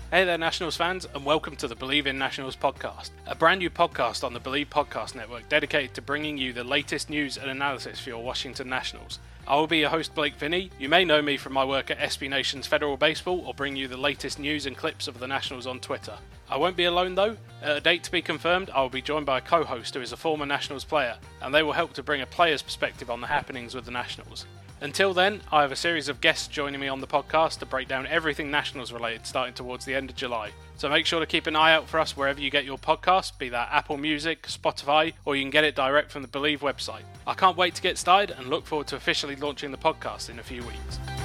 Hey there, Nationals fans, and welcome to the Believe in Nationals podcast, a brand new podcast on the Believe Podcast Network dedicated to bringing you the latest news and analysis for your Washington Nationals. I will be your host, Blake Finney. You may know me from my work at SB Nation's Federal Baseball or bring you the latest news and clips of the Nationals on Twitter. I won't be alone though. At a date to be confirmed, I will be joined by a co-host who is a former Nationals player, and they will help to bring a player's perspective on the happenings with the Nationals. Until then, I have a series of guests joining me on the podcast to break down everything Nationals related starting towards the end of July. So make sure to keep an eye out for us wherever you get your podcasts, be that Apple Music, Spotify, or you can get it direct from the Believe website. I can't wait to get started and look forward to officially launching the podcast in a few weeks.